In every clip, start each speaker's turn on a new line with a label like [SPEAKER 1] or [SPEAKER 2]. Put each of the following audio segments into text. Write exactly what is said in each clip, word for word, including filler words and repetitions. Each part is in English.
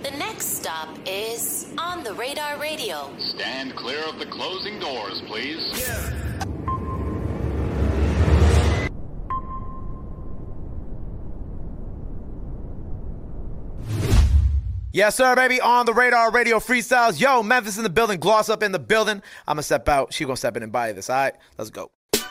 [SPEAKER 1] The next stop is On the Radar Radio.
[SPEAKER 2] Stand clear of the closing doors, please.
[SPEAKER 3] Yeah.
[SPEAKER 4] Yes, sir, baby. On the Radar Radio freestyles. Yo, Memphis in the building. Gloss up in the building. I'm going to step out. She going to step in and buy this. All right, let's go.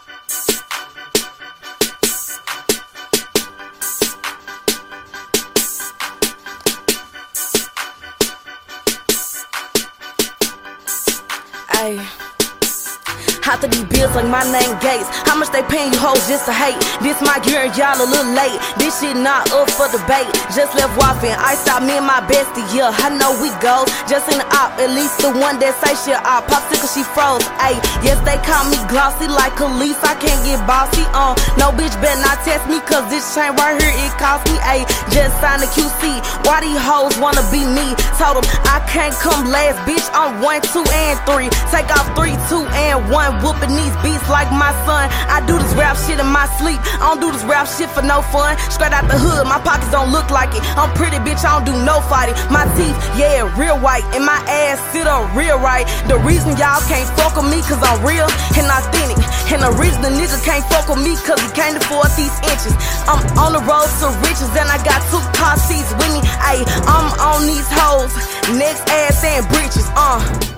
[SPEAKER 5] Ay. After these bills like my name Gates. How much they paying you hoes just to hate? This my gear and y'all a little late. This shit not up for debate. Just left waffin', iced out me and my bestie, yeah. I know we go, just in the op. At least the one that say shit op. Popsicle, she froze, ayy. Yes, they call me glossy like Khalees. I can't get bossy, uh. No bitch better not test me, cause this chain right here, it cost me, ayy. Just signed a Q C. Why these hoes wanna be me? Told them I can't come last, bitch. I'm one, two, and three. Take off three, two, and one. Whooping these beats like my son. I do this rap shit in my sleep. I don't do this rap shit for no fun. Straight out the hood, my pockets don't look like it. I'm pretty, bitch, I don't do no fighting. My teeth, yeah, real white. And my ass sit up real right. The reason y'all can't fuck with me, cause I'm real and authentic. And the reason the nigga can't fuck with me, cause he can't afford these inches. I'm on the road to riches, and I got two car seats with me. Ayy, I'm on these hoes, next ass and britches, uh.